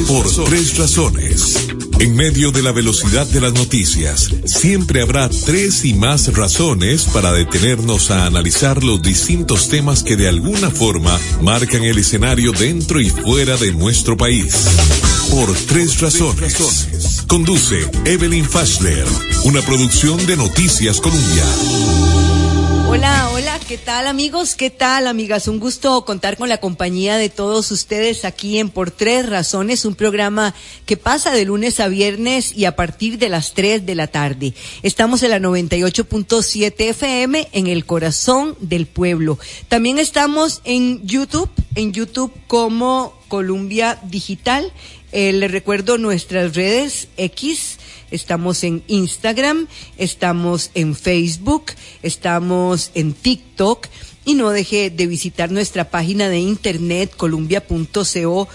Por tres razones. En medio de la velocidad de las noticias, siempre habrá tres y más razones para detenernos a analizar los distintos temas que de alguna forma marcan el escenario dentro y fuera de nuestro país. Por tres razones. Conduce Evelyn Fashler, una producción de Noticias Colombia. Hola, ¿qué tal amigos? ¿Qué tal amigas? Un gusto contar con la compañía de todos ustedes aquí en Por Tres Razones, un programa que pasa de lunes a viernes y a partir de las 3 de la tarde. Estamos en la 98.7 FM en el corazón del pueblo. También estamos en YouTube como Colombia Digital. Les recuerdo nuestras redes X. Estamos en Instagram, estamos en Facebook, estamos en TikTok y no deje de visitar nuestra página de internet columbia.co.cr.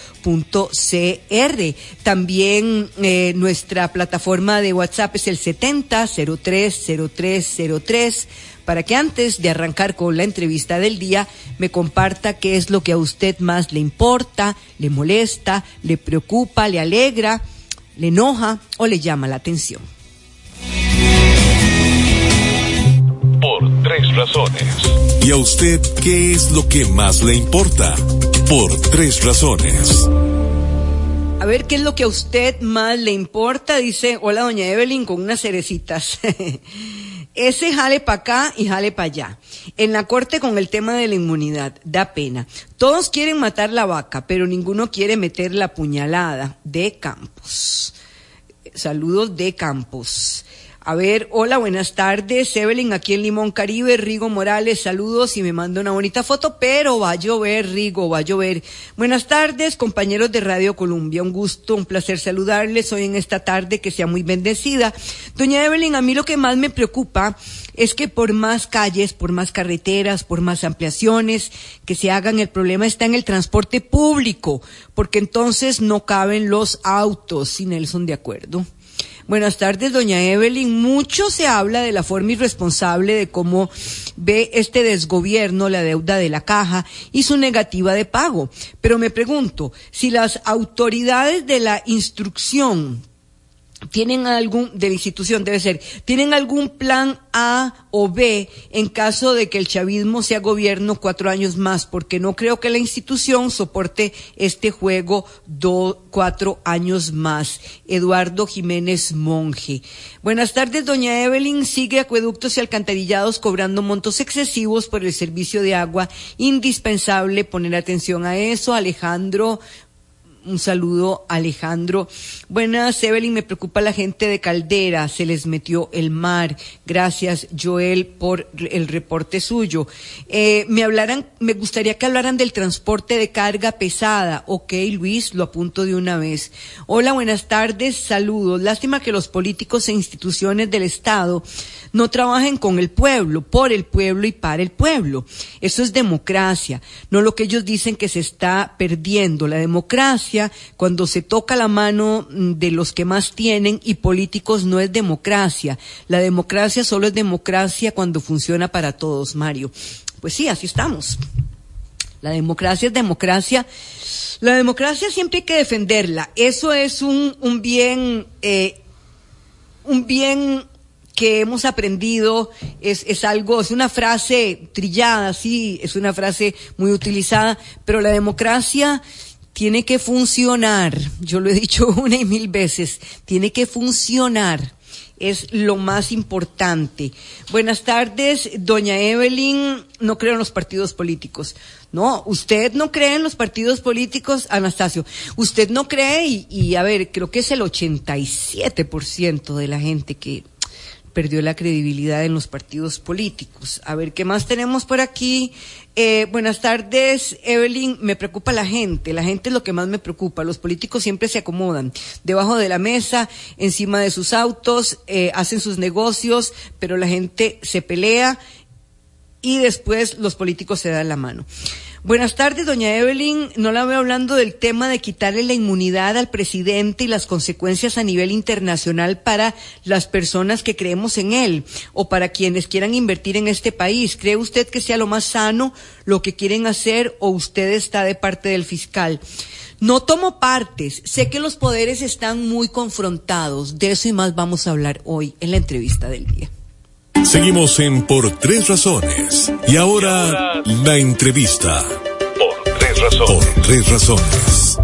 También nuestra plataforma de WhatsApp es el 70030303 para que antes de arrancar con la entrevista del día me comparta qué es lo que a usted más le importa, le molesta, le preocupa, le alegra, le enoja o le llama la atención. Por tres razones. ¿Y a usted qué es lo que más le importa? Por tres razones. A ver, ¿qué es lo que a usted más le importa? Dice, hola doña Evelyn, con unas cerecitas. Ese jale para acá y jale para allá. En la corte con el tema de la inmunidad, da pena. Todos quieren matar la vaca, pero ninguno quiere meter la puñalada. De Campos. Saludos de Campos. A ver, hola, buenas tardes, Evelyn, aquí en Limón Caribe, Rigo Morales, saludos y me manda una bonita foto, pero va a llover, Rigo, va a llover. Buenas tardes, compañeros de Radio Colombia, un gusto, un placer saludarles hoy en esta tarde, que sea muy bendecida. Doña Evelyn, a mí lo que más me preocupa es que por más calles, por más carreteras, por más ampliaciones que se hagan, el problema está en el transporte público, porque entonces no caben los autos, si Nelson de acuerdo. Buenas tardes, doña Evelyn. Mucho se habla de la forma irresponsable de cómo ve este desgobierno la deuda de la Caja y su negativa de pago. Pero me pregunto, si las autoridades de la instrucción tienen de la institución tienen algún plan A o B en caso de que el chavismo sea gobierno 4 años más, porque no creo que la institución soporte este juego 4 años más. Eduardo Jiménez Monge. Buenas tardes, doña Evelyn. Sigue Acueductos y Alcantarillados cobrando montos excesivos por el servicio de agua. Indispensable poner atención a eso. Alejandro. Un saludo, Alejandro. Buenas, Evelyn, me preocupa la gente de Caldera, se les metió el mar. Gracias, Joel, por el reporte suyo. Me gustaría que hablaran del transporte de carga pesada. Ok, Luis, lo apunto de una vez. Hola, buenas tardes, saludos. Lástima que los políticos e instituciones del Estado no trabajen con el pueblo, por el pueblo y para el pueblo. Eso es democracia, no lo que ellos dicen que se está perdiendo. La democracia, cuando se toca la mano de los que más tienen y políticos, no es democracia. La democracia solo es democracia cuando funciona para todos, Mario. Pues sí, así estamos. La democracia es democracia. La democracia siempre hay que defenderla. Eso es un bien que hemos aprendido, es una frase trillada, sí, es una frase muy utilizada, pero la democracia tiene que funcionar. Yo lo he dicho 1 y 1000 veces, tiene que funcionar. Es lo más importante. Buenas tardes, doña Evelyn. No creo en los partidos políticos. No, usted no cree en los partidos políticos, Anastasio. Usted no cree y a ver, creo que es el 87% de la gente que perdió la credibilidad en los partidos políticos. A ver, ¿qué más tenemos por aquí? Buenas tardes, Evelyn. Me preocupa la gente es lo que más me preocupa. Los políticos siempre se acomodan debajo de la mesa, encima de sus autos, hacen sus negocios, pero la gente se pelea y después los políticos se dan la mano. Buenas tardes, doña Evelyn. No la veo hablando del tema de quitarle la inmunidad al presidente y las consecuencias a nivel internacional para las personas que creemos en él o para quienes quieran invertir en este país. ¿Cree usted que sea lo más sano lo que quieren hacer o usted está de parte del fiscal? No tomo partes, sé que los poderes están muy confrontados, de eso y más vamos a hablar hoy en la entrevista del día. Seguimos en Por Tres Razones. Y ahora, la entrevista. Por Tres Razones.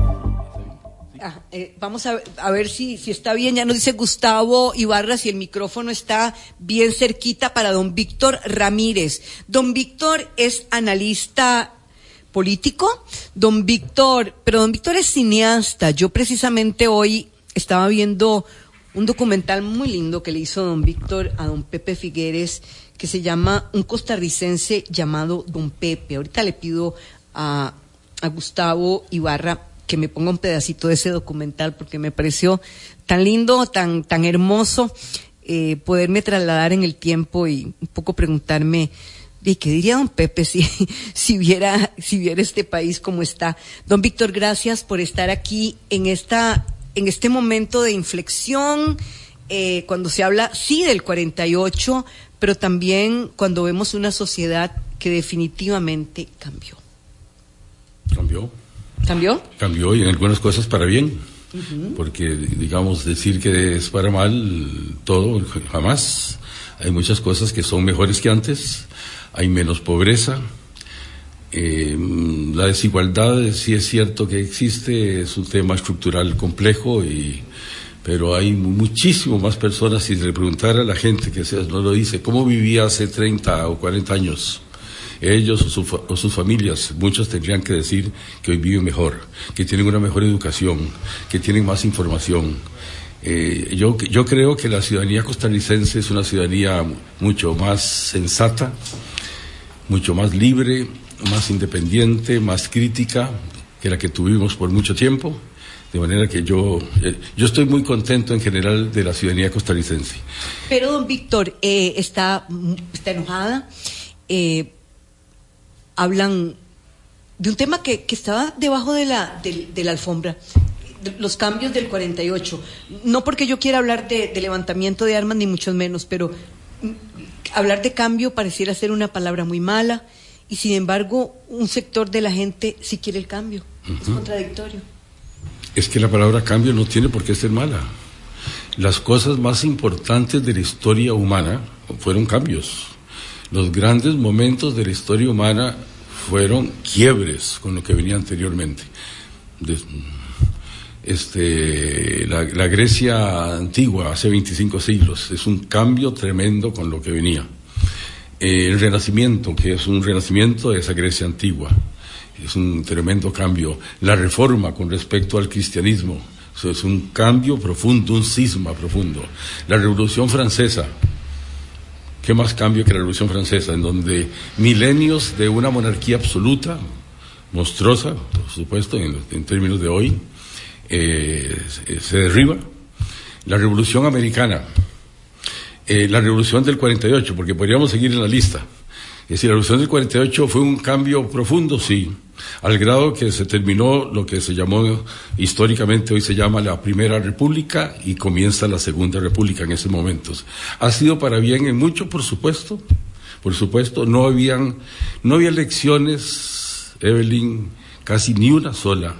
Vamos a ver si está bien. Ya nos dice Gustavo Ibarra si el micrófono está bien cerquita para don Víctor Ramírez. Don Víctor es analista político. Don Víctor es cineasta. Yo precisamente hoy estaba viendo un documental muy lindo que le hizo don Víctor a don Pepe Figueres, que se llama Un costarricense llamado Don Pepe. Ahorita le pido a Gustavo Ibarra que me ponga un pedacito de ese documental porque me pareció tan lindo, tan hermoso, poderme trasladar en el tiempo y un poco preguntarme ¿y qué diría don Pepe si viera este país como está? Don Víctor, gracias por estar aquí en este momento de inflexión, cuando se habla, sí, del 48, pero también cuando vemos una sociedad que definitivamente cambió. Cambió y en algunas cosas para bien, porque digamos decir que es para mal todo, jamás. Hay muchas cosas que son mejores que antes, hay menos pobreza, la desigualdad sí es cierto que existe, es un tema estructural complejo, pero hay muchísimo más personas. Si le preguntara a la gente que no lo dice, ¿cómo vivía hace 30 o 40 años? Ellos o sus familias, muchos tendrían que decir que hoy viven mejor, que tienen una mejor educación, que tienen más información. Yo creo que la ciudadanía costarricense es una ciudadanía mucho más sensata, mucho más libre, más independiente, más crítica que la que tuvimos por mucho tiempo. De manera que yo estoy muy contento en general de la ciudadanía costarricense. Pero don Víctor, está enojada. Hablan de un tema que estaba debajo de la alfombra, los cambios del 48. No porque yo quiera hablar de levantamiento de armas, ni mucho menos, pero hablar de cambio pareciera ser una palabra muy mala, y sin embargo, un sector de la gente sí quiere el cambio. Es contradictorio. Es que la palabra cambio no tiene por qué ser mala. Las cosas más importantes de la historia humana fueron cambios. Los grandes momentos de la historia humana fueron quiebres con lo que venía anteriormente. La Grecia antigua, hace 25 siglos, es un cambio tremendo con lo que venía. El Renacimiento, que es un renacimiento de esa Grecia antigua, es un tremendo cambio. La Reforma con respecto al cristianismo, eso es un cambio profundo, un cisma profundo. La Revolución Francesa, ¿qué más cambio que la Revolución Francesa? En donde milenios de una monarquía absoluta, monstruosa, por supuesto, en términos de hoy, se derriba. La Revolución Americana, la Revolución del 48, porque podríamos seguir en la lista. Es decir, la Revolución del 48 fue un cambio profundo, sí, al grado que se terminó lo que se llamó, históricamente hoy se llama la Primera República, y comienza la Segunda República en esos momentos. Ha sido para bien en mucho, por supuesto, no había elecciones, Evelyn, casi ni una sola,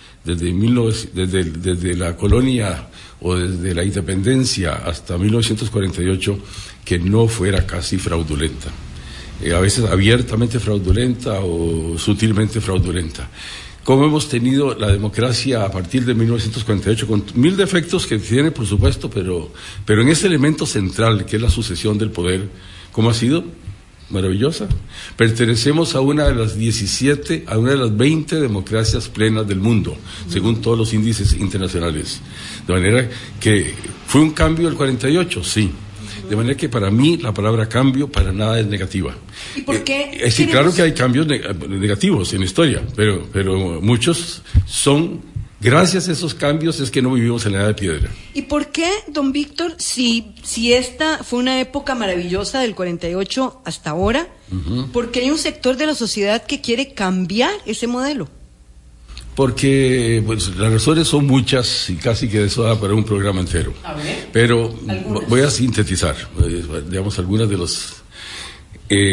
desde la colonia o desde la independencia hasta 1948, que no fuera casi fraudulenta. A veces abiertamente fraudulenta o sutilmente fraudulenta. Como hemos tenido la democracia a partir de 1948, con mil defectos que tiene, por supuesto, pero en ese elemento central, que es la sucesión del poder, ¿cómo ha sido? Maravillosa. Pertenecemos a una de las 20 democracias plenas del mundo, según todos los índices internacionales. De manera que fue un cambio del 48, sí. De manera que para mí la palabra cambio para nada es negativa. ¿Y por qué? Sí, claro que hay cambios negativos en la historia, pero muchos son, gracias a esos cambios es que no vivimos en la edad de piedra. ¿Y por qué, don Víctor, si esta fue una época maravillosa del 48 hasta ahora, ¿por qué hay un sector de la sociedad que quiere cambiar ese modelo? Porque pues las razones son muchas y casi que eso da para un programa entero. A ver, pero algunas. Voy a sintetizar, digamos, algunas de los...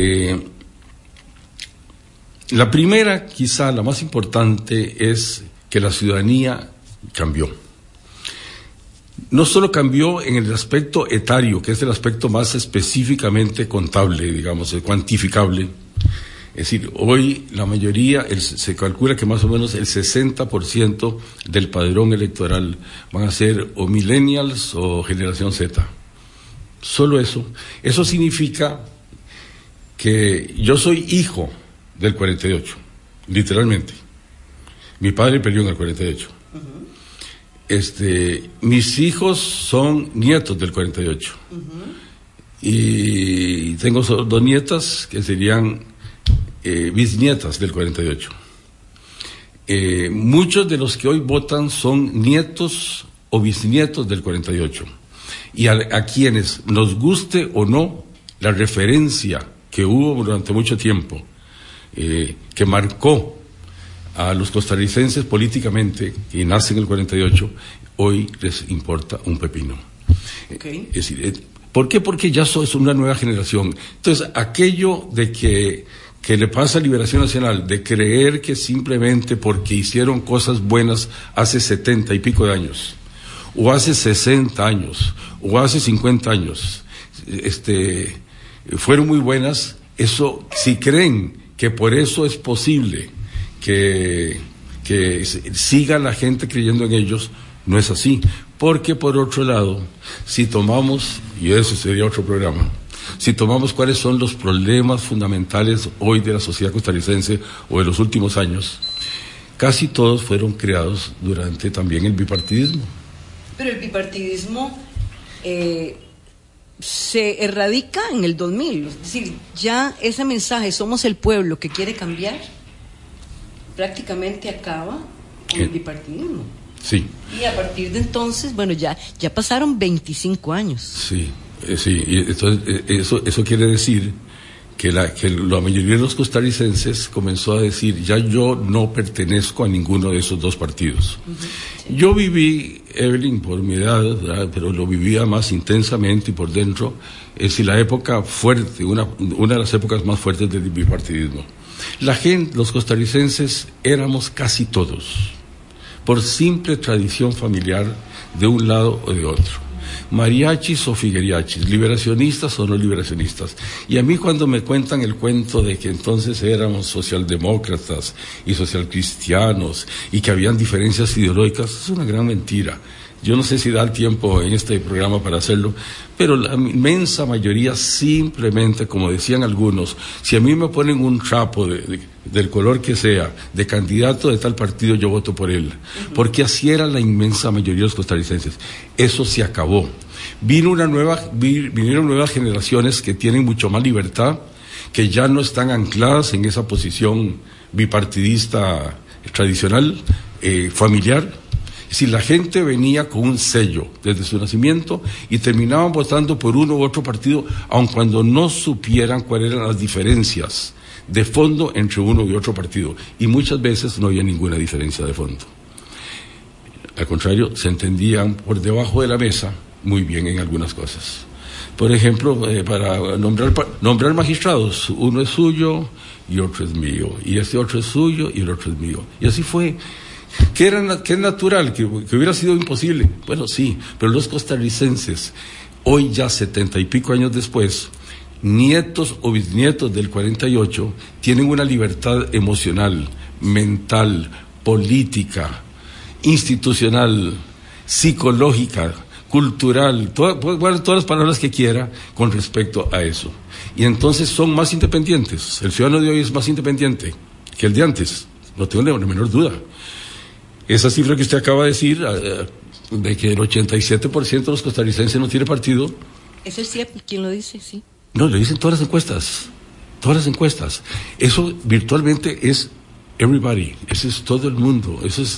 la primera, quizá la más importante, es que la ciudadanía cambió. No solo cambió en el aspecto etario, que es el aspecto más específicamente contable, digamos, cuantificable. Es decir, hoy la mayoría, se calcula que más o menos el 60% del padrón electoral van a ser o millennials o generación Z. Solo eso. Eso significa que yo soy hijo del 48, literalmente. Mi padre peleó en el 48. Mis hijos son nietos del 48. Y tengo dos nietas que serían bisnietas del 48. Muchos de los que hoy votan son nietos o bisnietos del 48. Y a quienes nos guste o no la referencia que hubo durante mucho tiempo, que marcó a los costarricenses políticamente, que nacen en el 48, hoy les importa un pepino. Okay. Es decir, ¿por qué? Porque ya es una nueva generación. Entonces, aquello de que le pasa a Liberación Nacional, de creer que simplemente porque hicieron cosas buenas hace 70 y pico de años, o hace 60 años, o hace 50 años, fueron muy buenas, eso, si creen que por eso es posible que siga la gente creyendo en ellos, no es así. Porque por otro lado, si tomamos, y eso sería otro programa, si tomamos cuáles son los problemas fundamentales hoy de la sociedad costarricense o de los últimos años, casi todos fueron creados durante también el bipartidismo. Pero el bipartidismo se erradica en el 2000, es decir, ya ese mensaje, somos el pueblo que quiere cambiar, prácticamente acaba con el bipartidismo. Sí. Y a partir de entonces, bueno, ya pasaron 25 años. Sí, y entonces eso quiere decir que la mayoría de los costarricenses comenzó a decir, ya yo no pertenezco a ninguno de esos dos partidos. Sí. Yo viví, Evelyn, por mi edad, ¿verdad? Pero lo vivía más intensamente y por dentro, la época fuerte, una de las épocas más fuertes del bipartidismo. La gente, los costarricenses, éramos casi todos, por simple tradición familiar, de un lado o de otro. Mariachis o figueriachis, liberacionistas o no liberacionistas. Y a mí cuando me cuentan el cuento de que entonces éramos socialdemócratas y socialcristianos y que habían diferencias ideológicas, es una gran mentira. Yo no sé si da el tiempo en este programa para hacerlo, pero la inmensa mayoría simplemente, como decían algunos, si a mí me ponen un trapo del color que sea, de candidato de tal partido, yo voto por él. Porque así era la inmensa mayoría de los costarricenses. Eso se acabó. Vinieron nuevas generaciones que tienen mucho más libertad, que ya no están ancladas en esa posición bipartidista tradicional, familiar. Si la gente venía con un sello desde su nacimiento y terminaban votando por uno u otro partido, aun cuando no supieran cuáles eran las diferencias de fondo entre uno y otro partido. Y muchas veces no había ninguna diferencia de fondo. Al contrario, se entendían por debajo de la mesa muy bien en algunas cosas. Por ejemplo, para nombrar magistrados, uno es suyo y otro es mío, y este otro es suyo y el otro es mío. Y así fue. Que es natural, que hubiera sido imposible. Bueno, sí, pero los costarricenses, hoy ya 70 y pico años después, nietos o bisnietos del 48, tienen una libertad emocional, mental, política, institucional, psicológica, cultural, todas las palabras que quiera con respecto a eso. Y entonces son más independientes. El ciudadano de hoy es más independiente que el de antes, no tengo la menor duda. Esa cifra que usted acaba de decir, de que el 87% de los costarricenses no tiene partido. ¿Eso es cierto? ¿Quién lo dice? Sí. No, lo dicen todas las encuestas. Eso virtualmente es everybody, eso es todo el mundo,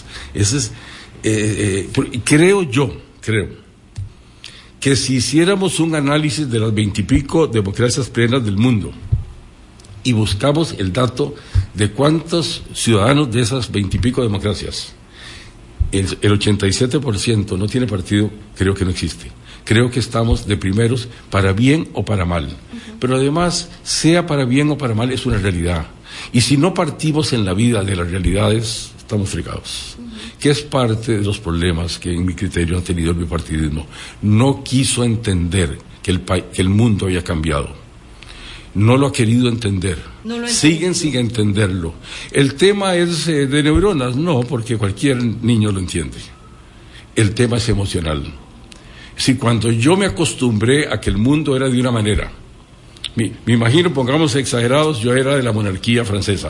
creo que si hiciéramos un análisis de las 20 y pico democracias plenas del mundo y buscamos el dato de cuántos ciudadanos de esas 20 y pico democracias, el 87% no tiene partido, creo que no existe. Creo que estamos de primeros para bien o para mal. Pero además, sea para bien o para mal, es una realidad. Y si no partimos en la vida de las realidades, estamos fregados. que es parte de los problemas que en mi criterio ha tenido el bipartidismo. No quiso entender que el mundo había cambiado. No lo ha querido entender. Siguen sin entenderlo. ¿El tema es de neuronas? No, porque cualquier niño lo entiende. El tema es emocional. Si cuando yo me acostumbré a que el mundo era de una manera, me imagino, pongamos exagerados, yo era de la monarquía francesa.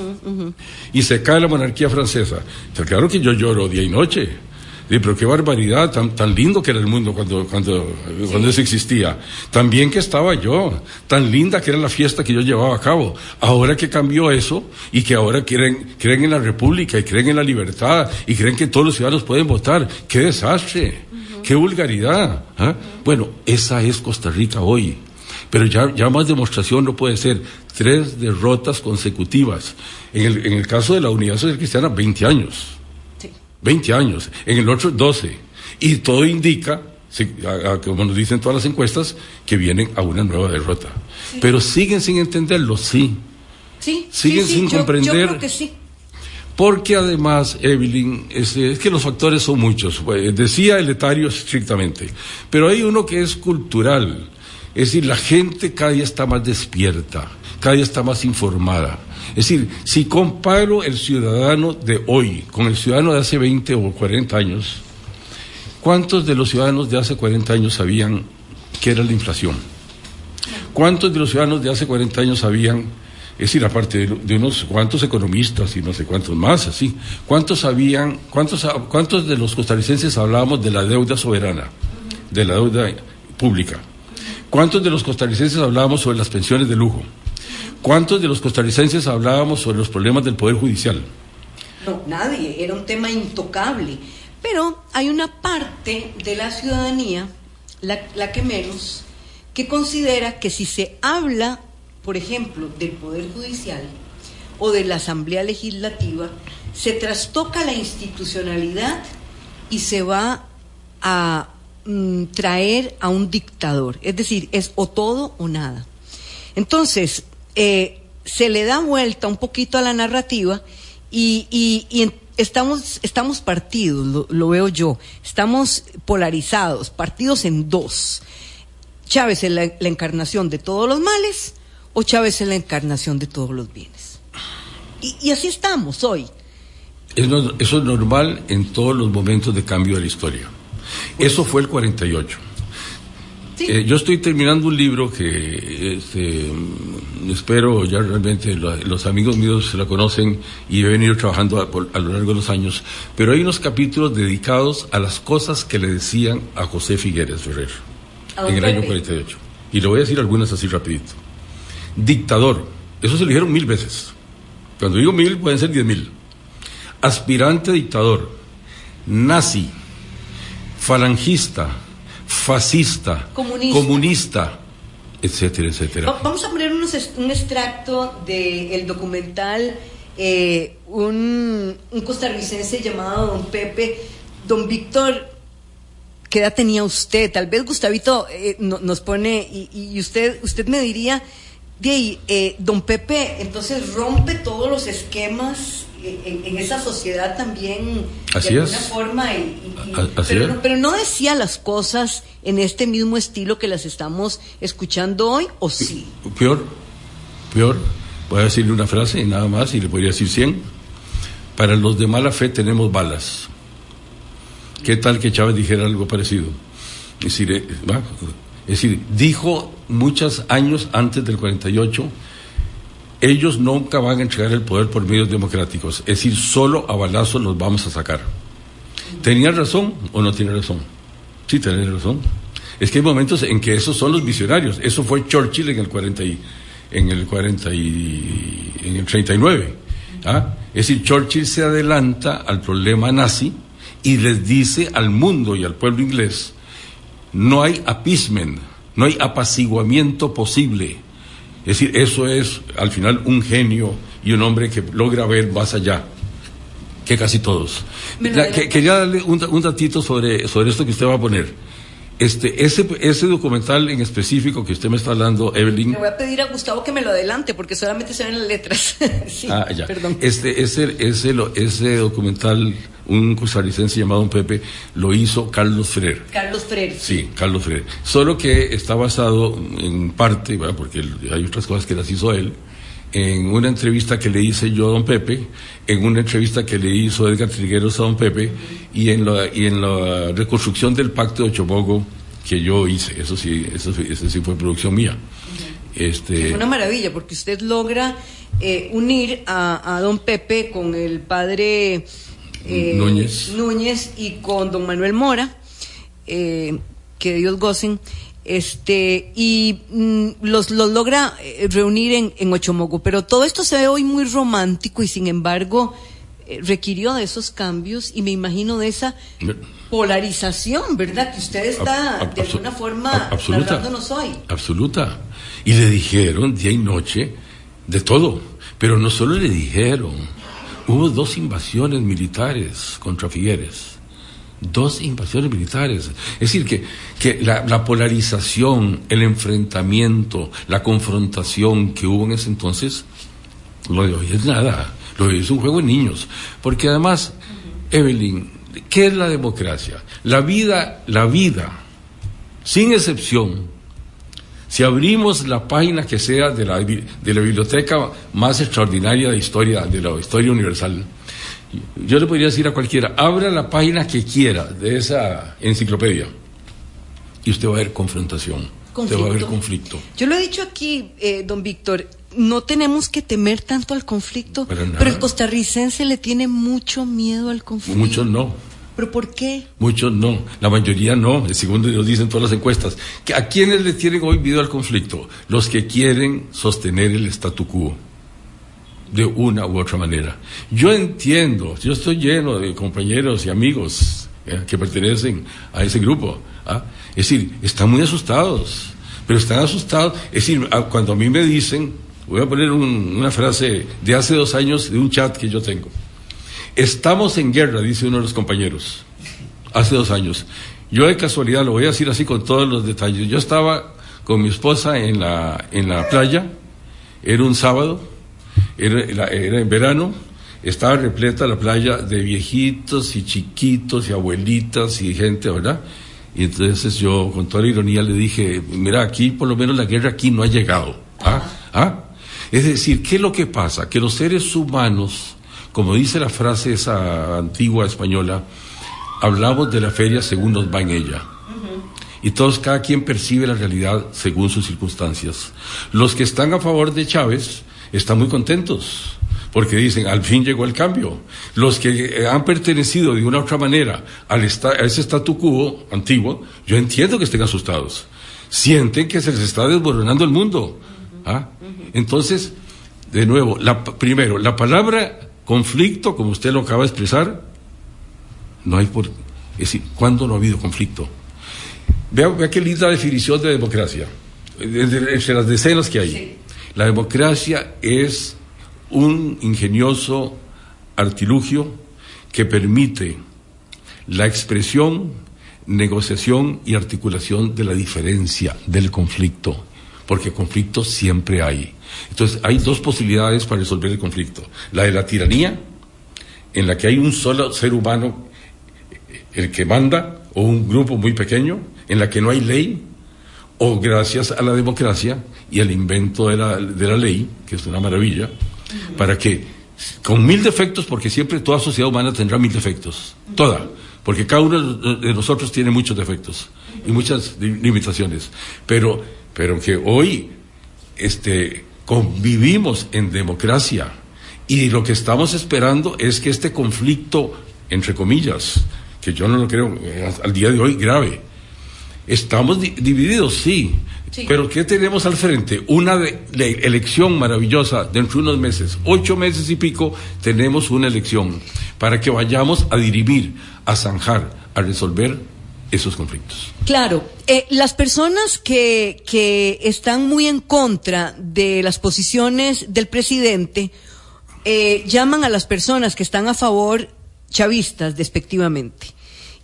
Y se cae la monarquía francesa. Claro que yo lloro día y noche. Pero qué barbaridad, tan lindo que era el mundo cuando eso existía. Tan bien que estaba yo, tan linda que era la fiesta que yo llevaba a cabo. Ahora que cambió eso, y que ahora creen en la república, y creen en la libertad, y creen que todos los ciudadanos pueden votar. ¡Qué desastre! ¡Qué vulgaridad! ¿Ah? Bueno, esa es Costa Rica hoy. Pero ya más demostración no puede ser. 3 derrotas consecutivas. En el caso de la Unidad Social Cristiana, 20 años. Sí. 20 años. En el otro, 12. Y todo indica, como nos dicen todas las encuestas, que vienen a una nueva derrota. Sí. Pero siguen sin entenderlo, sí. Siguen sin comprender. Yo creo que sí. Porque además, Evelyn, es que los factores son muchos. Decía el etario estrictamente. Pero hay uno que es cultural. Es decir, la gente cada día está más despierta, cada día está más informada. Es decir, si comparo el ciudadano de hoy con el ciudadano de hace 20 o 40 años, ¿cuántos de los ciudadanos de hace 40 años sabían qué era la inflación? ¿Cuántos de los ciudadanos de hace 40 años sabían, es decir, aparte de unos cuantos economistas y no sé cuántos más, así, cuántos de los costarricenses hablábamos de la deuda soberana, de la deuda pública? ¿Cuántos de los costarricenses hablábamos sobre las pensiones de lujo? ¿Cuántos de los costarricenses hablábamos sobre los problemas del Poder Judicial? No, nadie, era un tema intocable. Pero hay una parte de la ciudadanía, la que menos, que considera que si se habla, por ejemplo, del Poder Judicial o de la Asamblea Legislativa, se trastoca la institucionalidad y se va a traer a un dictador, es decir, es o todo o nada. Entonces, se le da vuelta un poquito a la narrativa y estamos partidos, lo veo yo, estamos polarizados, partidos en dos. Chávez es la encarnación de todos los males o Chávez es la encarnación de todos los bienes. Y así estamos hoy. Eso es normal en todos los momentos de cambio de la historia. Eso fue el 48. Sí. Yo estoy terminando un libro que espero ya realmente los amigos míos se la conocen y he venido trabajando a lo largo de los años, pero hay unos capítulos dedicados a las cosas que le decían a José Figueres Ferrer en el año 48. Y le voy a decir algunas así rapidito. Dictador, eso se lo dijeron 1000 veces. Cuando digo 1000 pueden ser 10,000. Aspirante dictador, nazi, falangista, fascista, comunista, etcétera, etcétera. Vamos a poner un extracto del documental, un costarricense llamado Don Pepe. Don Víctor, ¿qué edad tenía usted? Tal vez Gustavito nos pone, y usted me diría, Don Pepe, entonces rompe todos los esquemas en esa sociedad también, así de alguna forma, pero no decía las cosas en este mismo estilo que las estamos escuchando hoy, ¿o sí? Peor, voy a decirle una frase y nada más, y le podría decir 100. Para los de mala fe tenemos balas. ¿Qué tal que Chávez dijera algo parecido? Es decir, dijo muchos años antes del 48, ellos nunca van a entregar el poder por medios democráticos, es decir, solo a balazos los vamos a sacar. ¿Tenía razón o no tiene razón? Sí, tiene razón. Es que hay momentos en que esos son los visionarios. Eso fue Churchill en el 39. ¿Ah? Es decir, Churchill se adelanta al problema nazi y les dice al mundo y al pueblo inglés: no hay appeasement, no hay apaciguamiento posible. Es decir, eso es al final un genio y un hombre que logra ver más allá que casi todos. Quería darle un datito sobre esto que usted va a poner. Ese documental en específico que usted me está hablando, Evelyn. Le voy a pedir a Gustavo que me lo adelante porque solamente se ven las letras. Sí, ya. Perdón. Ese documental, un costarricense llamado Don Pepe, lo hizo Carlos Freire. Carlos Freire. Sí, Carlos Freire. Solo que está basado en parte, ¿verdad? Porque hay otras cosas que las hizo él, en una entrevista que le hice yo a Don Pepe, en una entrevista que le hizo Edgar Trigueros a Don Pepe, y en la reconstrucción del Pacto de Ochomogo que yo hice. Eso sí fue producción mía. Es una maravilla, porque usted logra unir a Don Pepe con el padre Núñez y con don Manuel Mora, que Dios gocen. Y los logra reunir en Ochomogo, pero todo esto se ve hoy muy romántico y sin embargo requirió de esos cambios y me imagino de esa polarización, ¿verdad? Que usted está de alguna forma narrándonos hoy. Absoluta. Y le dijeron día y noche de todo, pero no solo le dijeron, hubo 2 invasiones militares contra Figueres. 2 invasiones militares. Es decir, que la polarización, el enfrentamiento, la confrontación que hubo en ese entonces, lo de hoy es nada. Lo de hoy es un juego de niños. Porque además, Evelyn, ¿qué es la democracia? La vida, sin excepción, si abrimos la página que sea de la biblioteca más extraordinaria de la historia universal, yo le podría decir a cualquiera, abra la página que quiera de esa enciclopedia y usted va a ver confrontación, usted va a ver conflicto. Yo lo he dicho aquí, don Víctor, no tenemos que temer tanto al conflicto, pero el costarricense le tiene mucho miedo al conflicto. Muchos no. ¿Pero por qué? Muchos no, la mayoría no, según nos dicen todas las encuestas. ¿A quiénes le tienen hoy miedo al conflicto? Los que quieren sostener el statu quo de una u otra manera. Yo entiendo, yo estoy lleno de compañeros y amigos que pertenecen a ese grupo, es decir, están muy asustados, pero están asustados, es decir, cuando a mí me dicen, voy a poner una frase de hace 2 años de un chat que yo tengo, estamos en guerra, dice uno de los compañeros, hace 2 años, yo de casualidad, lo voy a decir así con todos los detalles, yo estaba con mi esposa en la playa, era un sábado, era en verano, estaba repleta la playa de viejitos y chiquitos y abuelitas y gente, ¿verdad? Y entonces yo con toda la ironía le dije, mira, aquí por lo menos la guerra aquí no ha llegado. Es decir, ¿qué es lo que pasa? Que los seres humanos, como dice la frase esa antigua española, hablamos de la feria según nos va en ella. Y cada quien percibe la realidad según sus circunstancias. Los que están a favor de Chávez están muy contentos, porque dicen, al fin llegó el cambio. Los que han pertenecido de una u otra manera a ese statu quo antiguo, yo entiendo que estén asustados. Sienten que se les está desmoronando el mundo. Entonces, de nuevo, primero, la palabra conflicto, como usted lo acaba de expresar, es decir, ¿cuándo no ha habido conflicto? Vea qué linda definición de democracia, entre las decenas que hay. Sí. La democracia es un ingenioso artilugio que permite la expresión, negociación y articulación de la diferencia, del conflicto, porque conflicto siempre hay. Entonces, hay 2 posibilidades para resolver el conflicto. La de la tiranía, en la que hay un solo ser humano, el que manda, o un grupo muy pequeño, en la que no hay ley, o gracias a la democracia y al invento de la ley, que es una maravilla, para que, con 1000 defectos, porque siempre toda sociedad humana tendrá 1000 defectos, toda, porque cada uno de nosotros tiene muchos defectos y muchas limitaciones, pero que hoy convivimos en democracia y lo que estamos esperando es que este conflicto, entre comillas, que yo no lo creo al día de hoy grave, estamos divididos, sí, pero ¿qué tenemos al frente? Una elección maravillosa dentro de unos meses, 8 meses y pico, tenemos una elección para que vayamos a dirimir, a zanjar, a resolver esos conflictos. Claro, las personas que están muy en contra de las posiciones del presidente llaman a las personas que están a favor chavistas despectivamente.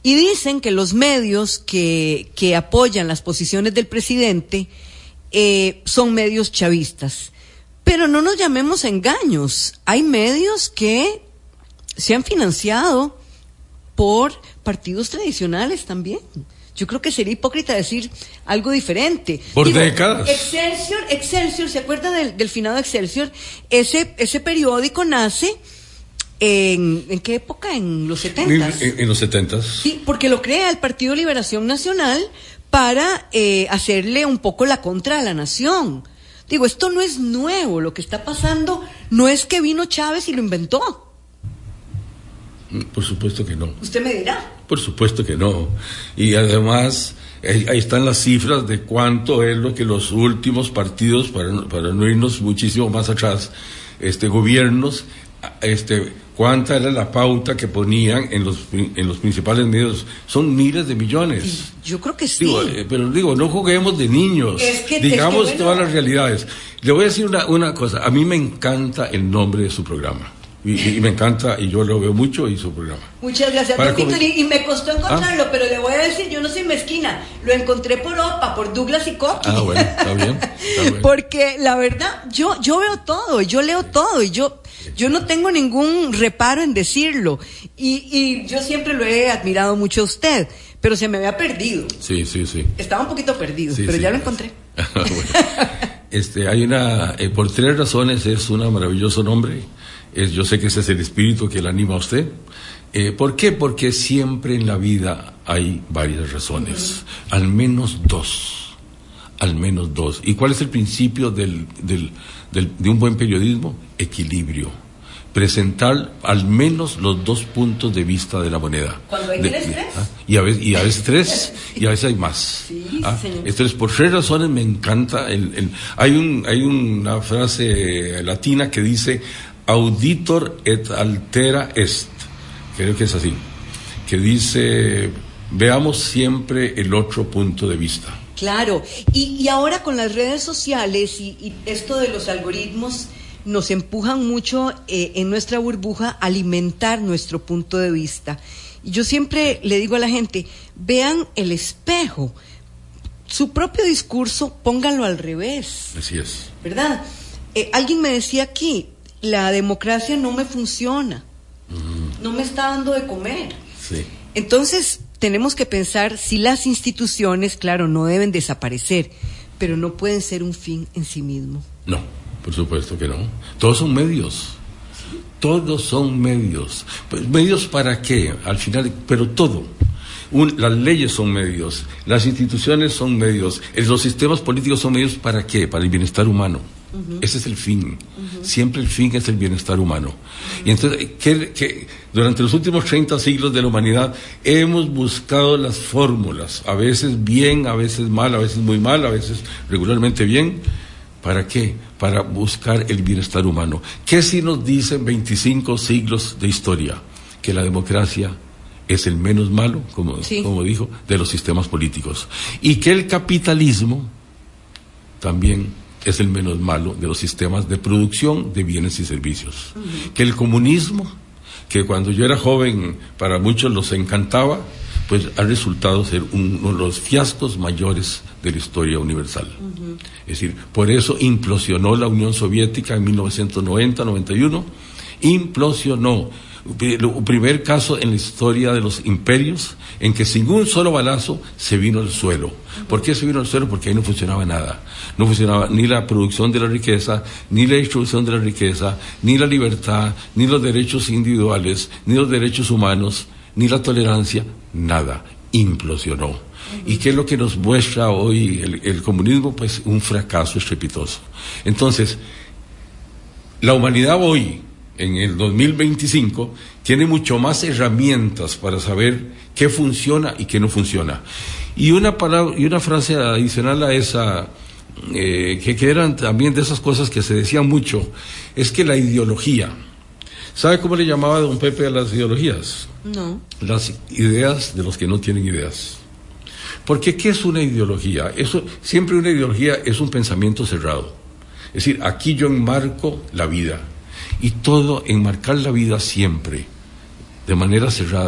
Y dicen que los medios que apoyan las posiciones del presidente son medios chavistas. Pero no nos llamemos a engaños. Hay medios que se han financiado por partidos tradicionales también. Yo creo que sería hipócrita decir algo diferente. Por décadas. Excelsior, ¿se acuerda del finado Excelsior? Ese periódico nace ¿en qué época? ¿En los 70s? En los 70s. Sí, porque lo crea el Partido Liberación Nacional para hacerle un poco la contra a la nación. Digo, esto no es nuevo, lo que está pasando no es que vino Chávez y lo inventó. Por supuesto que no. ¿Usted me dirá? Por supuesto que no. Y además, ahí están las cifras de cuánto es lo que los últimos partidos, para no irnos muchísimo más atrás, gobiernos, cuánta era la pauta que ponían en los principales medios. Son miles de millones. Yo creo que sí. Pero no juguemos de niños. Digamos todas las realidades. Le voy a decir una cosa. A mí me encanta el nombre de su programa. Y me encanta, y yo lo veo mucho, y su programa. Muchas gracias, don Víctor, y me costó encontrarlo, pero le voy a decir, yo no soy mezquina, lo encontré por OPA, por Douglas y Coqui. Bueno, está bien. Porque la verdad, yo veo todo, yo leo todo, y yo no tengo ningún reparo en decirlo, y yo siempre lo he admirado mucho a usted, pero se me había perdido. Sí. Estaba un poquito perdido, pero ya lo encontré. Hay por 3 razones es un maravilloso nombre. Yo sé que ese es el espíritu que le anima a usted. ¿Por qué? Porque siempre en la vida hay varias razones, al menos dos. ¿Y cuál es el principio de un buen periodismo? Equilibrio. Presentar al menos los 2 puntos de vista de la moneda. Cuando hay 3. Y a veces 3, y a veces hay más. Sí, señor. Entonces, por 3 razones me encanta. Hay una frase latina que dice: auditor et altera est, creo que es así, que dice, veamos siempre el otro punto de vista. Claro, y ahora con las redes sociales y esto de los algoritmos nos empujan mucho en nuestra burbuja a alimentar nuestro punto de vista. Y yo siempre le digo a la gente, vean el espejo, su propio discurso, pónganlo al revés. Así es. ¿Verdad? Alguien me decía aquí, la democracia no me funciona, no me está dando de comer. Sí. Entonces, tenemos que pensar si las instituciones, claro, no deben desaparecer, pero no pueden ser un fin en sí mismo. No, por supuesto que no. Todos son medios. Todos son medios. Pues, ¿medios para qué? Al final, pero todo. Las leyes son medios, las instituciones son medios, los sistemas políticos son medios ¿para qué? Para el bienestar humano. Ese es el fin. Siempre el fin es el bienestar humano. Y entonces, que durante los últimos 30 siglos de la humanidad hemos buscado las fórmulas, a veces bien, a veces mal, a veces muy mal, a veces regularmente bien. ¿Para qué? Para buscar el bienestar humano. ¿Qué si nos dicen 25 siglos de historia? Que la democracia es el menos malo, como dijo, de los sistemas políticos. Y que el capitalismo también es el menos malo de los sistemas de producción de bienes y servicios. Que el comunismo, que cuando yo era joven para muchos los encantaba, pues ha resultado ser uno de los fiascos mayores de la historia universal. Es decir, por eso implosionó la Unión Soviética en 1990-91, implosionó. El primer caso en la historia de los imperios en que sin un solo balazo se vino al suelo. ¿Por qué se vino al suelo? Porque ahí no funcionaba nada. No funcionaba ni la producción de la riqueza, ni la distribución de la riqueza, ni la libertad, ni los derechos individuales, ni los derechos humanos, ni la tolerancia, nada. Implosionó. ¿Y qué es lo que nos muestra hoy el comunismo? Pues un fracaso estrepitoso. Entonces, la humanidad hoy, en el 2025, tiene mucho más herramientas para saber qué funciona y qué no funciona. Y una frase adicional a esa, que eran también de esas cosas que se decían mucho, es que la ideología, ¿sabe cómo le llamaba don Pepe a las ideologías? No. Las ideas de los que no tienen ideas. Porque ¿qué es una ideología? Siempre una ideología es un pensamiento cerrado. Es decir, aquí yo enmarco la vida. Y todo, enmarcar la vida siempre, de manera cerrada,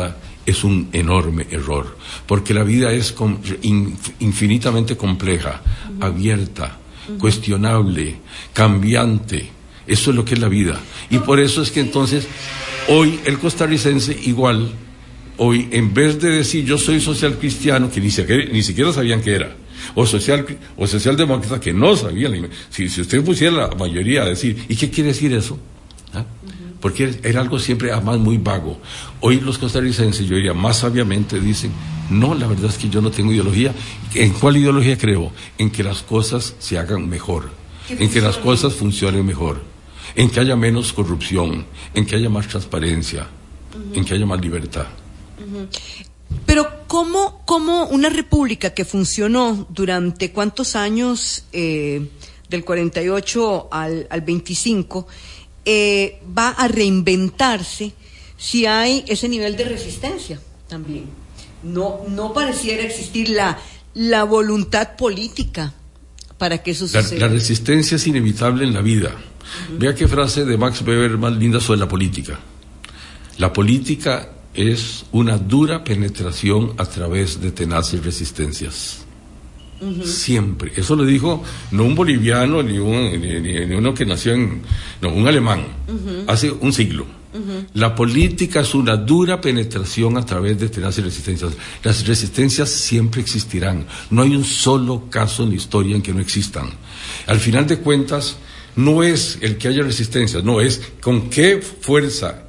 es un enorme error, porque la vida es infinitamente compleja, abierta, cuestionable, cambiante. Eso es lo que es la vida. Y por eso es que entonces, hoy el costarricense igual, hoy en vez de decir yo soy social cristiano, que ni siquiera sabían qué era, o socialdemócrata, que no sabían, si usted pusiera la mayoría a decir, ¿y qué quiere decir eso? ¿Ah? Porque era algo siempre además muy vago. Hoy los costarricenses, yo diría más sabiamente, dicen, no, la verdad es que yo no tengo ideología. ¿En cuál ideología creo? En que las cosas se hagan mejor, en que las cosas funcionen mejor, en que haya menos corrupción, en que haya más transparencia, en que haya más libertad. Pero ¿cómo una república que funcionó durante cuántos años, del 48 al 25, va a reinventarse si hay ese nivel de resistencia también? No pareciera existir la voluntad política para que eso suceda. La resistencia es inevitable en la vida. Vea qué frase de Max Weber más linda sobre la política. La política es una dura penetración a través de tenaces resistencias. Siempre. Eso lo dijo no un boliviano ni uno que nació un alemán, hace un siglo. La política es una dura penetración a través de tenaces resistencias. Las resistencias siempre existirán. No hay un solo caso en la historia en que no existan. Al final de cuentas, no es el que haya resistencias, no, es con qué fuerza,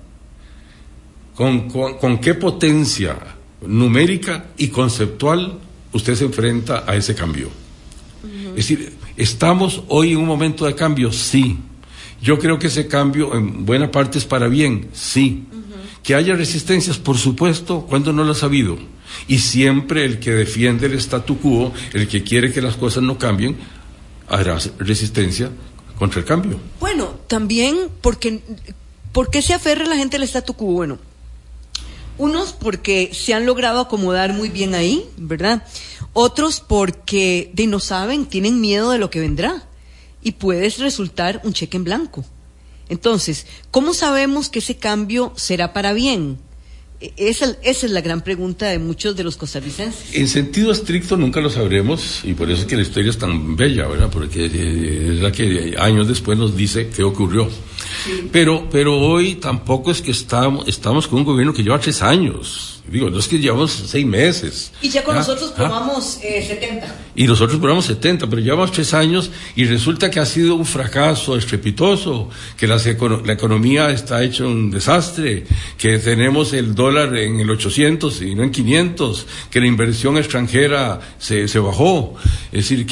con qué potencia numérica y conceptual usted se enfrenta a ese cambio. Es decir, ¿estamos hoy en un momento de cambio? Sí. Yo creo que ese cambio en buena parte es para bien, sí. Que haya resistencias, por supuesto, cuando no las ha habido. Y siempre el que defiende el statu quo, el que quiere que las cosas no cambien, hará resistencia contra el cambio. Bueno, también ¿por qué se aferra la gente al statu quo? Bueno, unos porque se han logrado acomodar muy bien ahí, ¿verdad? Otros porque no saben, tienen miedo de lo que vendrá y puede resultar un cheque en blanco. Entonces, ¿cómo sabemos que ese cambio será para bien? Esa es la gran pregunta de muchos de los costarricenses. En sentido estricto nunca lo sabremos, y por eso es que la historia es tan bella, ¿verdad? Porque es la que años después nos dice qué ocurrió. Sí. Pero hoy tampoco es que estamos con un gobierno que lleva 3 años. Digo, no es que llevamos 6 meses. Y ya con nosotros probamos 70. Y nosotros probamos 70, pero llevamos 3 años y resulta que ha sido un fracaso estrepitoso, que la economía está hecha un desastre, que tenemos el dólar en el 800 y no en 500, que la inversión extranjera se bajó. Es decir,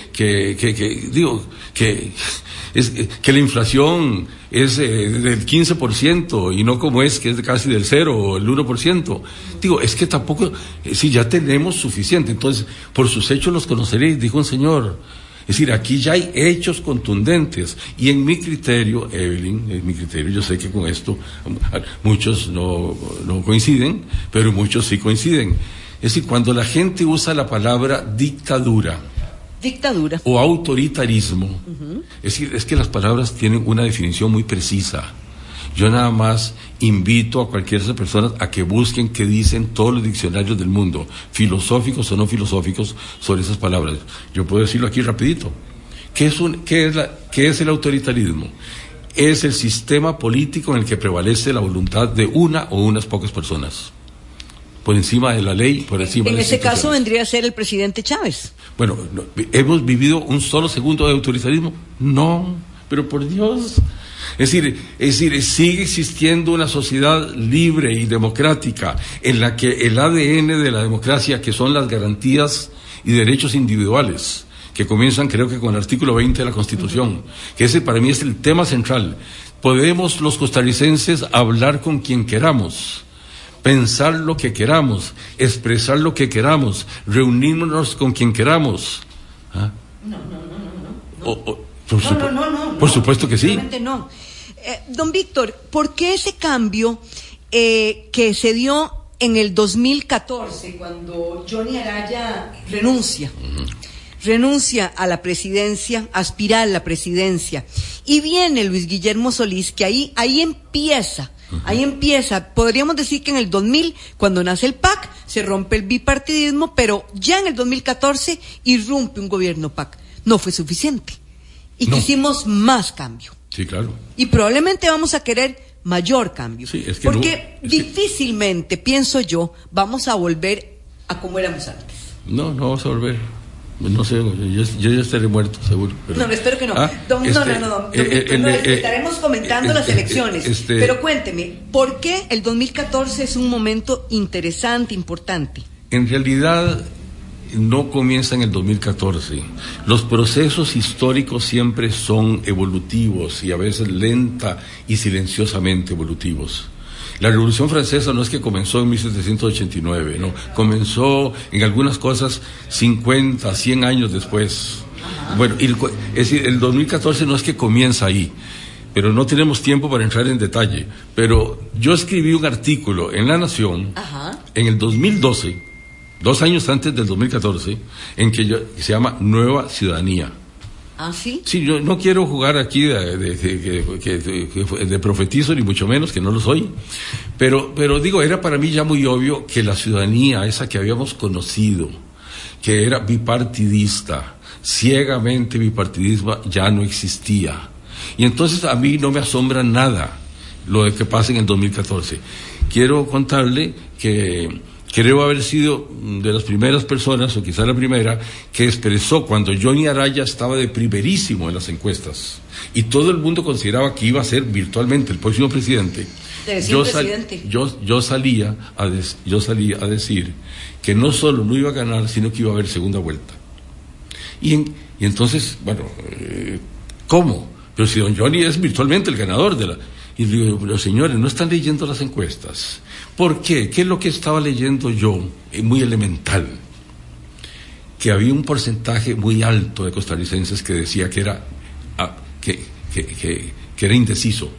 que la inflación es del 15% y no como que es casi del 0 o el 1%. Digo, es que tampoco, si ya tenemos suficiente, entonces por sus hechos los conoceréis, dijo un señor. Es decir, aquí ya hay hechos contundentes y en mi criterio, Evelyn, yo sé que con esto muchos no coinciden, pero muchos sí coinciden. Es decir, cuando la gente usa la palabra dictadura o autoritarismo, es decir, es que las palabras tienen una definición muy precisa. Yo nada más invito a cualquiera de esas personas a que busquen qué dicen todos los diccionarios del mundo, filosóficos o no filosóficos, sobre esas palabras. Yo puedo decirlo aquí rapidito. ¿Qué es el autoritarismo? Es el sistema político en el que prevalece la voluntad de una o unas pocas personas, por encima de la ley, por encima de la institución. En ese caso vendría a ser el presidente Chávez. Bueno, ¿hemos vivido un solo segundo de autoritarismo? No, pero por Dios. Es decir, sigue existiendo una sociedad libre y democrática en la que el ADN de la democracia, que son las garantías y derechos individuales, que comienzan creo que con el artículo 20 de la Constitución, que ese para mí es el tema central. Podemos los costarricenses hablar con quien queramos, pensar lo que queramos, expresar lo que queramos, reunirnos con quien queramos. ¿Ah? No. Por supuesto que sí. No. Don Víctor, ¿por qué ese cambio que se dio en el 2014 cuando Johnny Araya renuncia a la presidencia, aspira a la presidencia, y viene Luis Guillermo Solís, que ahí empieza Ahí empieza, podríamos decir que en el 2000, cuando nace el PAC, se rompe el bipartidismo, pero ya en el 2014 irrumpe un gobierno PAC. No fue suficiente. Y quisimos más cambio. Sí, claro. Y probablemente vamos a querer mayor cambio. Sí, es que porque difícilmente, pienso yo, vamos a volver a como éramos antes. No vamos a volver. No sé, yo ya estaré muerto, seguro. Pero... No, espero que no. Estaremos comentando las elecciones. Pero cuénteme, ¿por qué el 2014 es un momento interesante, importante? En realidad, no comienza en el 2014. Los procesos históricos siempre son evolutivos y a veces lenta y silenciosamente evolutivos. La Revolución Francesa no es que comenzó en 1789, no, comenzó en algunas cosas 50, 100 años después. Bueno, es decir, el 2014 no es que comienza ahí, pero no tenemos tiempo para entrar en detalle. Pero yo escribí un artículo en La Nación en el 2012, 2 años antes del 2014, que se llama Nueva Ciudadanía. ¿Ah, sí? Sí, yo no quiero jugar aquí de profetizo, ni mucho menos, que no lo soy. Pero digo, era para mí ya muy obvio que la ciudadanía, esa que habíamos conocido, que era bipartidista, ciegamente bipartidismo, ya no existía. Y entonces a mí no me asombra nada lo de que pasa en el 2014. Quiero contarle que creo haber sido de las primeras personas, o quizá la primera, que expresó cuando Johnny Araya estaba de primerísimo en las encuestas y todo el mundo consideraba que iba a ser virtualmente el próximo presidente. Yo salía a decir que no solo no iba a ganar, sino que iba a haber segunda vuelta. Y entonces, bueno, ¿cómo? Pero si don Johnny es virtualmente el ganador de la... Y digo, pero señores, no están leyendo las encuestas. ¿Por qué? ¿Qué es lo que estaba leyendo yo? Muy elemental. Que había un porcentaje muy alto de costarricenses que decía que era indeciso.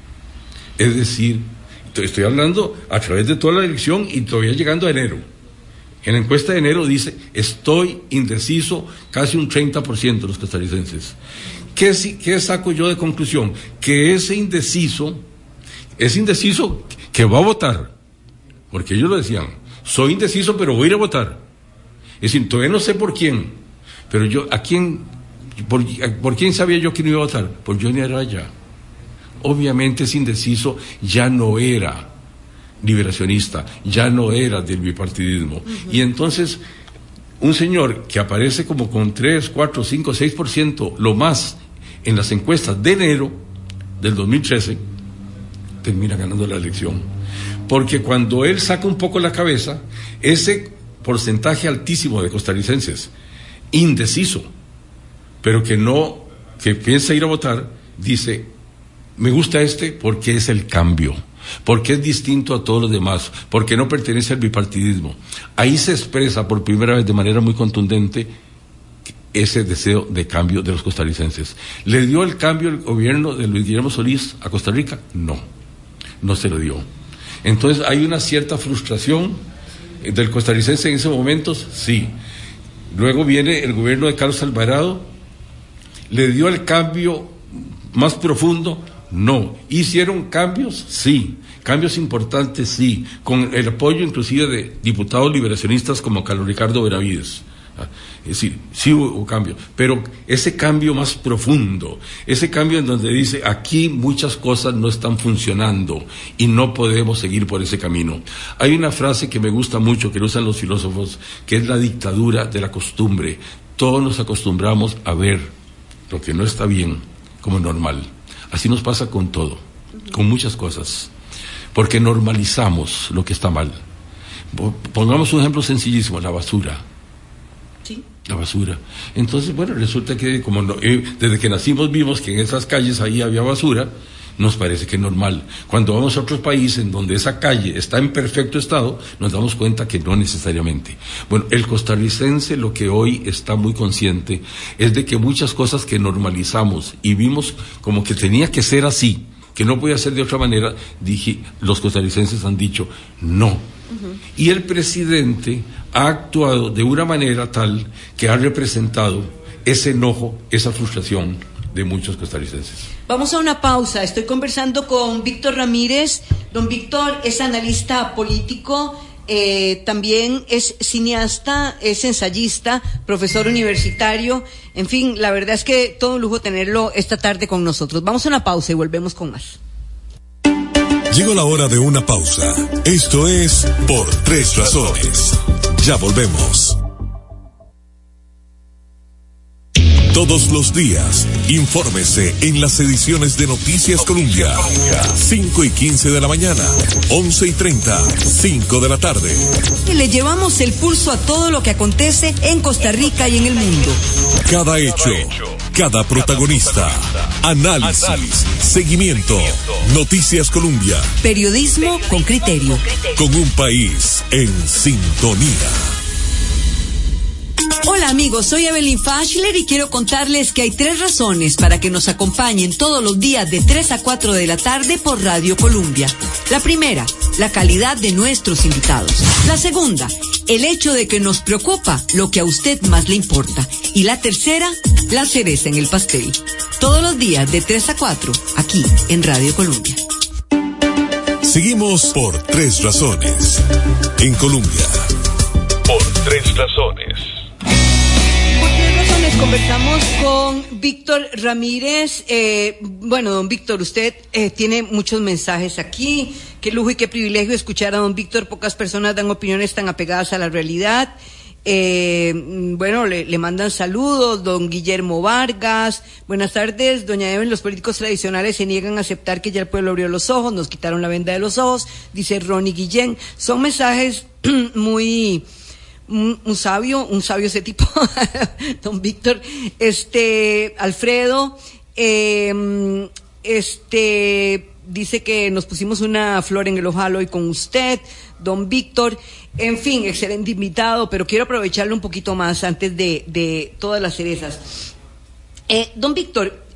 Es decir, estoy hablando a través de toda la elección y todavía llegando a enero. En la encuesta de enero dice, estoy indeciso, casi un 30% de los costarricenses. ¿Qué saco yo de conclusión? Que ese indeciso que va a votar, porque ellos lo decían, soy indeciso pero voy a ir a votar. Es decir, todavía no sé por quién, pero ¿por quién sabía yo que no iba a votar? Por Johnny Araya. Obviamente ese indeciso ya no era liberacionista, ya no era del bipartidismo. Y entonces, un señor que aparece como con 3, 4, 5, 6%, lo más, en las encuestas de enero del 2013, termina ganando la elección. Porque cuando él saca un poco la cabeza, ese porcentaje altísimo de costarricenses, indeciso, pero que piensa ir a votar, dice, me gusta porque es el cambio, porque es distinto a todos los demás, porque no pertenece al bipartidismo. Ahí se expresa por primera vez de manera muy contundente ese deseo de cambio de los costarricenses. ¿Le dio el cambio el gobierno de Luis Guillermo Solís a Costa Rica? No se lo dio. Entonces hay una cierta frustración del costarricense en ese momento, sí. Luego viene el gobierno de Carlos Alvarado, ¿le dio el cambio más profundo? No. ¿Hicieron cambios? Sí. Cambios importantes, sí. Con el apoyo inclusive de diputados liberacionistas como Carlos Ricardo Benavides. Es decir, sí hubo cambio, pero ese cambio más profundo, ese cambio en donde dice, aquí muchas cosas no están funcionando y no podemos seguir por ese camino. Hay una frase que me gusta mucho, que lo usan los filósofos, que es la dictadura de la costumbre. Todos nos acostumbramos a ver lo que no está bien como normal. Así nos pasa con todo, con muchas cosas, porque normalizamos lo que está mal. Pongamos un ejemplo sencillísimo, la basura. Sí. La basura. Entonces, bueno, resulta que desde que nacimos vimos que en esas calles ahí había basura, nos parece que es normal. Cuando vamos a otros países en donde esa calle está en perfecto estado, nos damos cuenta que no necesariamente. Bueno, el costarricense lo que hoy está muy consciente es de que muchas cosas que normalizamos y vimos como que tenía que ser así, que no podía ser de otra manera, los costarricenses han dicho no. Y el presidente ha actuado de una manera tal que ha representado ese enojo, esa frustración de muchos costarricenses. Vamos a una pausa. Estoy conversando con Víctor Ramírez. Don Víctor es analista político, también es cineasta, es ensayista, profesor universitario. En fin, la verdad es que todo un lujo tenerlo esta tarde con nosotros. Vamos a una pausa y volvemos con más. Llegó la hora de una pausa. Esto es Por Tres Razones. Ya volvemos. Todos los días, infórmese en las ediciones de Noticias Colombia. 5:15 de la mañana, 11:30, 5 de la tarde. Y le llevamos el pulso a todo lo que acontece en Costa Rica y en el mundo. Cada hecho, cada protagonista, análisis, seguimiento. Noticias Colombia. Periodismo con criterio. Con un país en sintonía. Hola amigos, soy Evelyn Fashler y quiero contarles que hay 3 razones para que nos acompañen todos los días de 3 a 4 de la tarde por Radio Colombia. La primera, la calidad de nuestros invitados. La segunda, el hecho de que nos preocupa lo que a usted más le importa. Y la tercera, la cereza en el pastel. Todos los días de 3 a 4, aquí en Radio Colombia. Seguimos por 3 razones. En Colombia. Por 3 razones. Conversamos con Víctor Ramírez. Bueno, don Víctor, usted tiene muchos mensajes aquí. Qué lujo y qué privilegio escuchar a don Víctor. Pocas personas dan opiniones tan apegadas a la realidad. Bueno, le mandan saludos. Don Guillermo Vargas. Buenas tardes, doña Evelyn. Los políticos tradicionales se niegan a aceptar que ya el pueblo abrió los ojos, nos quitaron la venda de los ojos, dice Ronnie Guillén. Son mensajes muy... Un sabio ese tipo, don Víctor. Alfredo, dice que nos pusimos una flor en el ojal hoy con usted, don Víctor. En fin, excelente invitado, pero quiero aprovecharlo un poquito más antes de todas las cerezas. Don Víctor,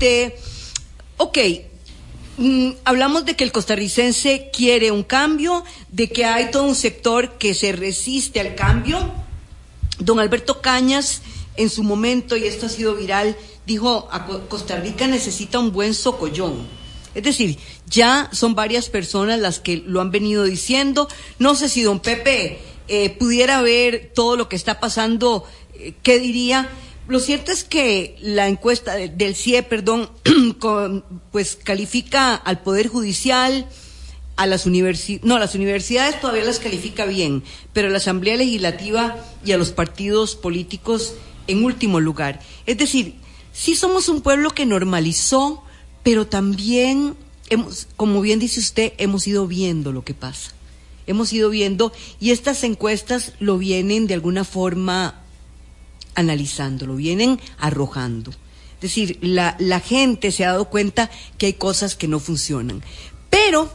hablamos de que el costarricense quiere un cambio, de que hay todo un sector que se resiste al cambio. Don Alberto Cañas, en su momento, y esto ha sido viral, dijo: Costa Rica necesita un buen socollón. Es decir, ya son varias personas las que lo han venido diciendo. No sé si don Pepe pudiera ver todo lo que está pasando, ¿qué diría? Lo cierto es que la encuesta del CIE, pues califica al Poder Judicial, a las universidades todavía las califica bien, pero a la Asamblea Legislativa y a los partidos políticos en último lugar. Es decir, sí somos un pueblo que normalizó, pero también como bien dice usted, hemos ido viendo lo que pasa. Hemos ido viendo, y estas encuestas lo vienen de alguna forma analizando, lo vienen arrojando. Es decir, la gente se ha dado cuenta que hay cosas que no funcionan. Pero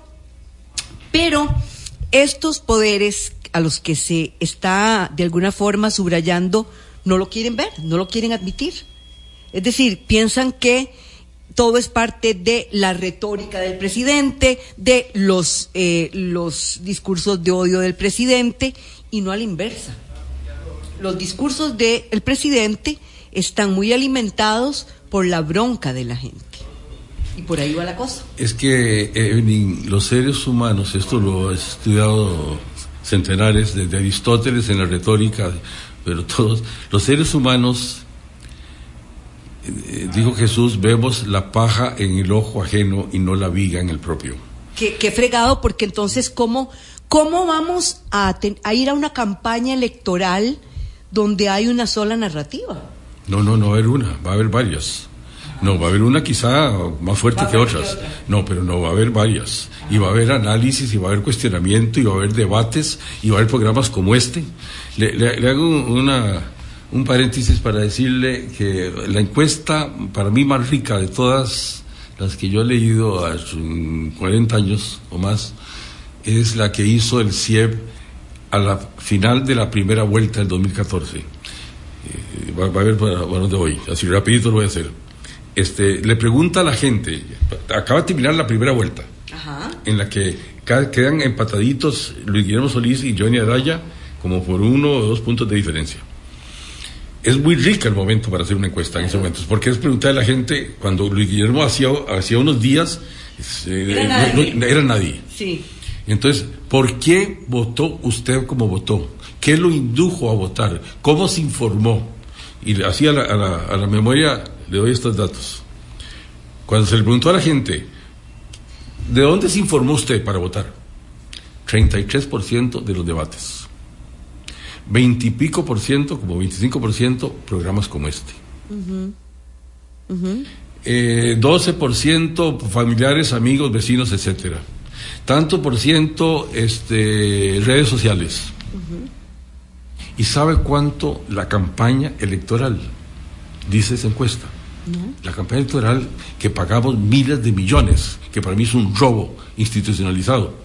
estos poderes a los que se está de alguna forma subrayando no lo quieren ver, no lo quieren admitir. Es decir, piensan que todo es parte de la retórica del presidente, de los discursos de odio del presidente, y no a la inversa. Los discursos del presidente están muy alimentados por la bronca de la gente. Y por ahí va la cosa. Es que los seres humanos, esto lo he estudiado centenares, desde Aristóteles en la retórica, pero todos, los seres humanos, dijo Jesús, vemos la paja en el ojo ajeno y no la viga en el propio. Qué fregado, porque entonces, ¿cómo vamos a ir a una campaña electoral donde hay una sola narrativa? No va a haber una, va a haber varias. No, va a haber una quizá más fuerte que otras. No, pero no va a haber varias. Y va a haber análisis, y va a haber cuestionamiento, y va a haber debates, y va a haber programas como este. Le hago un paréntesis para decirle que la encuesta, para mí más rica de todas las que yo he leído hace 40 años o más, es la que hizo el CIEB a la final de la primera vuelta del 2014. Va a ver para dónde voy, así rapidito lo voy a hacer. Le pregunta a la gente, acaba de terminar la primera vuelta, ajá, en la que quedan empataditos Luis Guillermo Solís y Johnny Araya, como por 1 o 2 puntos de diferencia. es muy rica el momento para hacer una encuesta en ese momento, porque es preguntar a la gente, cuando Luis Guillermo hacía unos días, era nadie. Sí. Entonces, ¿por qué votó usted como votó? ¿Qué lo indujo a votar? ¿Cómo se informó? Y así a la memoria le doy estos datos. Cuando se le preguntó a la gente, ¿de dónde se informó usted para votar? 33% de los debates. 20 y pico por ciento, como 25%, programas como este. 12% familiares, amigos, vecinos, etcétera. Tanto por ciento redes sociales. ¿Y sabe cuánto la campaña electoral? Dice esa encuesta. La campaña electoral que pagamos miles de millones, que para mí es un robo institucionalizado.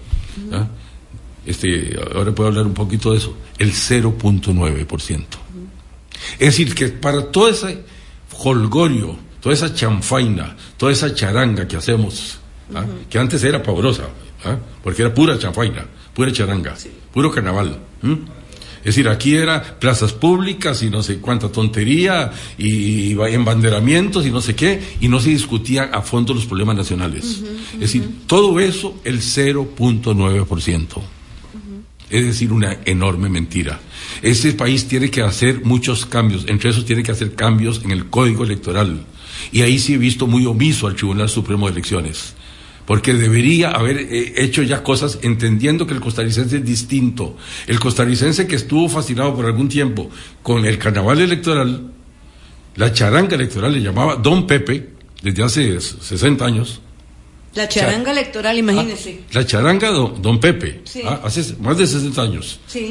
Ahora puedo hablar un poquito de eso. El 0.9%. Es decir, que para todo ese jolgorio, toda esa chanfaina, toda esa charanga que hacemos, que antes era pavorosa, porque era pura chanfaina, pura charanga, puro carnaval. Es decir, aquí era plazas públicas y no sé cuánta tontería, y embanderamientos y no sé qué, y no se discutían a fondo los problemas nacionales. Es decir, todo eso, el 0.9%. Es decir, una enorme mentira. Este país tiene que hacer muchos cambios, entre esos tiene que hacer cambios en el Código Electoral. Y ahí sí he visto muy omiso al Tribunal Supremo de Elecciones, porque debería haber hecho ya cosas entendiendo que el costarricense es distinto. El costarricense que estuvo fascinado por algún tiempo con el carnaval electoral, la charanga electoral, le llamaba Don Pepe, desde hace 60 años. La charanga electoral, imagínese. La charanga Don Pepe, sí. Hace más de 60 años. Sí.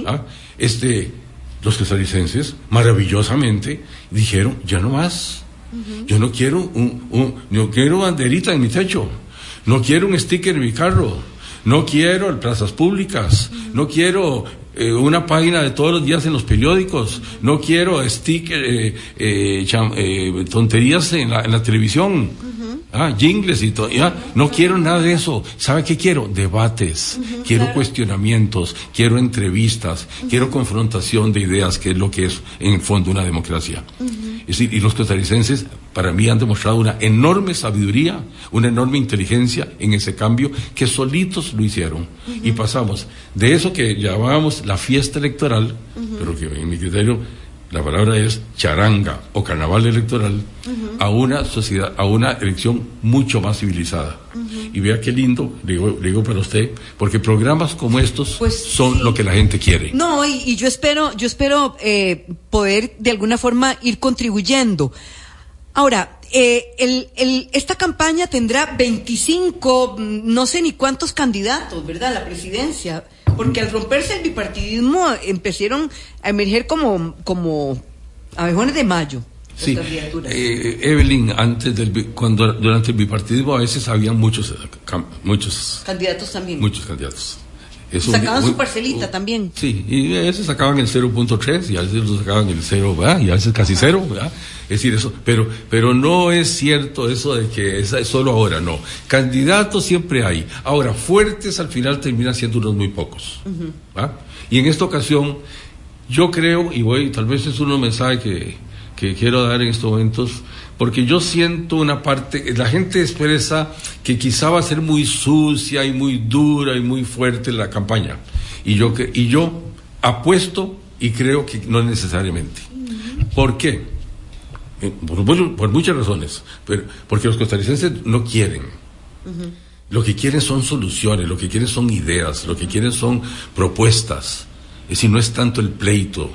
Los costarricenses, maravillosamente, dijeron, ya no más. Yo no quiero no quiero banderita en mi techo, no quiero un sticker en mi carro, no quiero plazas públicas, no quiero una página de todos los días en los periódicos, no quiero sticker, tonterías en la televisión. Jingles y todo, no quiero nada de eso. ¿Sabe qué quiero? Debates, quiero cuestionamientos, quiero entrevistas, quiero confrontación de ideas, que es lo que es en el fondo una democracia. Es decir, y los costarricenses para mí han demostrado una enorme sabiduría, una enorme inteligencia en ese cambio, que solitos lo hicieron. Y pasamos de eso que llamábamos la fiesta electoral, pero que en mi criterio la palabra es charanga o carnaval electoral, a una sociedad, a una elección mucho más civilizada. Y vea qué lindo, le digo para usted, porque programas como estos son lo que la gente quiere. No, y yo espero poder de alguna forma ir contribuyendo. Ahora, esta campaña tendrá 25, no sé ni cuántos candidatos, ¿verdad?, a la presidencia. Porque al romperse el bipartidismo empezaron a emerger como abejones de mayo. Sí, Evelyn, durante el bipartidismo a veces había muchos candidatos también. Muchos candidatos. Sacaban su parcelita también. Sí, y a veces sacaban el 0.3 y a veces lo sacaban el 0, ¿verdad? Y a veces casi 0, ¿verdad? Es decir, eso, pero no es cierto eso de que es solo ahora, no. Candidatos siempre hay. Ahora, fuertes al final terminan siendo unos muy pocos. ¿verdad? Y en esta ocasión, yo creo, y tal vez es un mensaje que quiero dar en estos momentos, porque yo siento una parte, la gente expresa que quizá va a ser muy sucia y muy dura y muy fuerte la campaña. Y yo apuesto y creo que no necesariamente. ¿Por qué? Por muchas razones, porque los costarricenses no quieren. Lo que quieren son soluciones, lo que quieren son ideas, lo que quieren son propuestas. Es decir, no es tanto el pleito.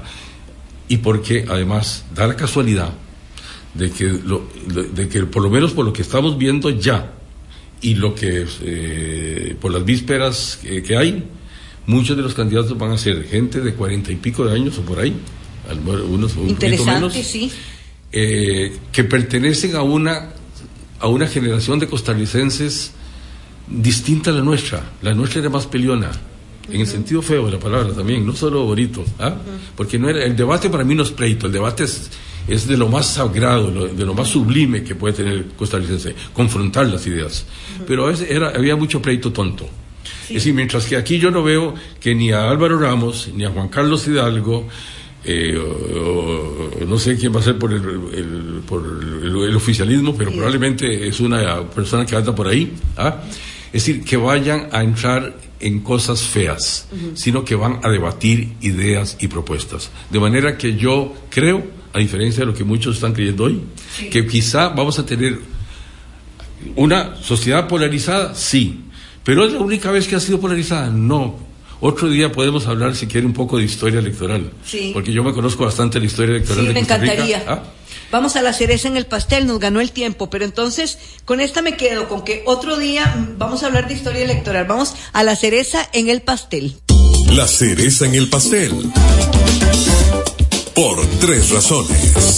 Y porque además da la casualidad de que por lo menos por lo que estamos viendo ya y lo que por las vísperas que hay, muchos de los candidatos van a ser gente de 40 y pico de años o por ahí, algunos un poquito menos, sí. Que pertenecen a una generación de costarricenses distinta a la nuestra. La nuestra era más peleona, en el sentido feo de la palabra también, no solo bonito, porque el debate para mí no es pleito, el debate es de lo más sagrado, de lo más sublime que puede tener el costarricense, confrontar las ideas. Pero a veces había mucho pleito tonto. Sí. Es decir, mientras que aquí yo no veo que ni a Álvaro Ramos, ni a Juan Carlos Hidalgo, no sé quién va a ser por el oficialismo, pero probablemente es una persona que anda por ahí, ¿ah? Es decir, que vayan a entrar en cosas feas, sino que van a debatir ideas y propuestas. De manera que yo creo, a diferencia de lo que muchos están creyendo hoy, que quizá vamos a tener una sociedad polarizada, sí, pero ¿es la única vez que ha sido polarizada? No. Otro día podemos hablar, si quiere, un poco de historia electoral, porque yo me conozco bastante la historia electoral de Costa Rica. Me encantaría. Vamos a la cereza en el pastel, nos ganó el tiempo, pero entonces con esta me quedo, con que otro día vamos a hablar de historia electoral. Vamos a la cereza en el pastel. La cereza en el pastel. Por 3 razones.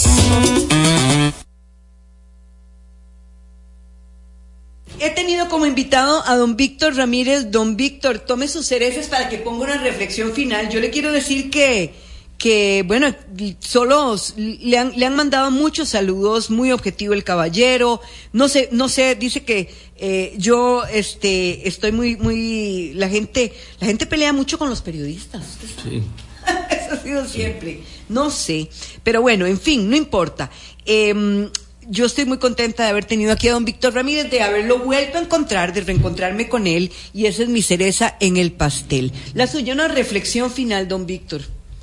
He tenido como invitado a don Víctor Ramírez. Don Víctor, tome sus cerezas para que ponga una reflexión final. Yo le quiero decir que bueno, solo le han mandado muchos saludos, muy objetivo el caballero. No sé, dice que yo estoy muy la gente pelea mucho con los periodistas. Sí. Eso ha sido siempre. No sé, pero bueno, en fin, no importa. Yo estoy muy contenta de haber tenido aquí a don Víctor Ramírez, de haberlo vuelto a encontrar, de reencontrarme con él, y esa es mi cereza en el pastel. La suya, una reflexión final, don Víctor.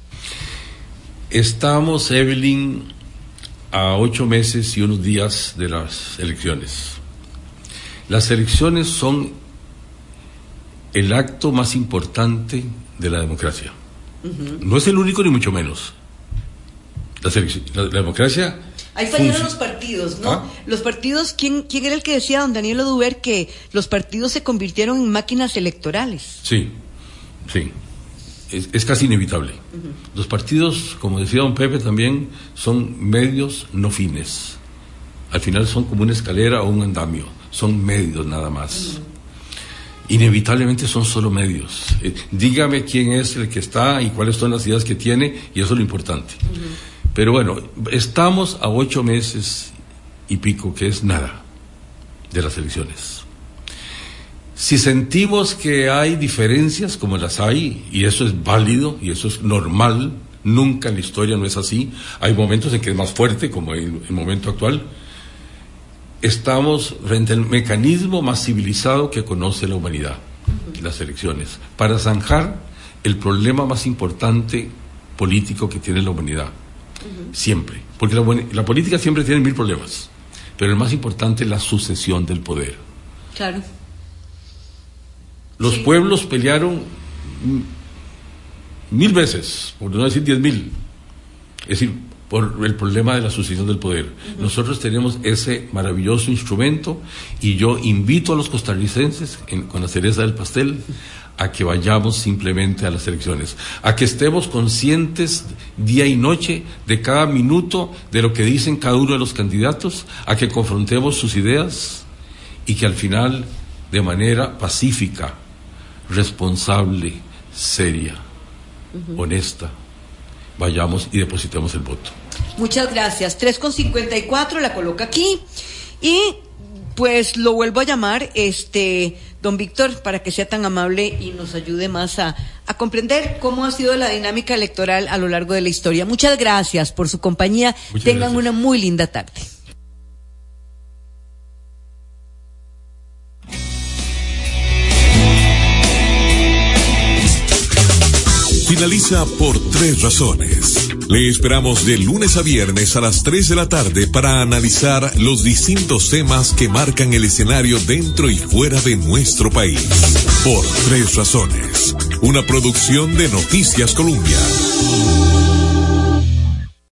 Estamos, Evelyn, a 8 meses y unos días de las elecciones. Las elecciones son el acto más importante de la democracia. No es el único ni mucho menos. La democracia... Ahí fallaron los partidos, ¿no? Los partidos, ¿quién era el que decía, don Daniel Oduber, que los partidos se convirtieron en máquinas electorales? Sí. Es casi inevitable. Los partidos, como decía don Pepe también, son medios, no fines. Al final son como una escalera o un andamio. Son medios nada más. Inevitablemente son solo medios. Dígame quién es el que está y cuáles son las ideas que tiene, y eso es lo importante. Pero bueno, estamos a 8 meses y pico, que es nada, de las elecciones. Si sentimos que hay diferencias, como las hay, y eso es válido, y eso es normal, nunca en la historia no es así, hay momentos en que es más fuerte, como el momento actual, estamos frente al mecanismo más civilizado que conoce la humanidad, las elecciones, para zanjar el problema más importante político que tiene la humanidad. Siempre, porque la política siempre tiene 1000 problemas, pero el más importante es la sucesión del poder. Claro. Los pueblos pelearon 1000 veces, por no decir 10,000, es decir, por el problema de la sucesión del poder. Nosotros tenemos ese maravilloso instrumento, y yo invito a los costarricenses, con la cereza del pastel, a que vayamos simplemente a las elecciones, a que estemos conscientes día y noche de cada minuto de lo que dicen cada uno de los candidatos, a que confrontemos sus ideas, y que al final, de manera pacífica, responsable, seria, honesta, vayamos y depositemos el voto. Muchas gracias. 3:54, la coloca aquí, y pues lo vuelvo a llamar, don Víctor, para que sea tan amable y nos ayude más a comprender cómo ha sido la dinámica electoral a lo largo de la historia. Muchas gracias por su compañía. Tengan una muy linda tarde. Finaliza Por 3 razones. Le esperamos de lunes a viernes a las 3 de la tarde para analizar los distintos temas que marcan el escenario dentro y fuera de nuestro país. Por 3 razones. Una producción de Noticias Colombia.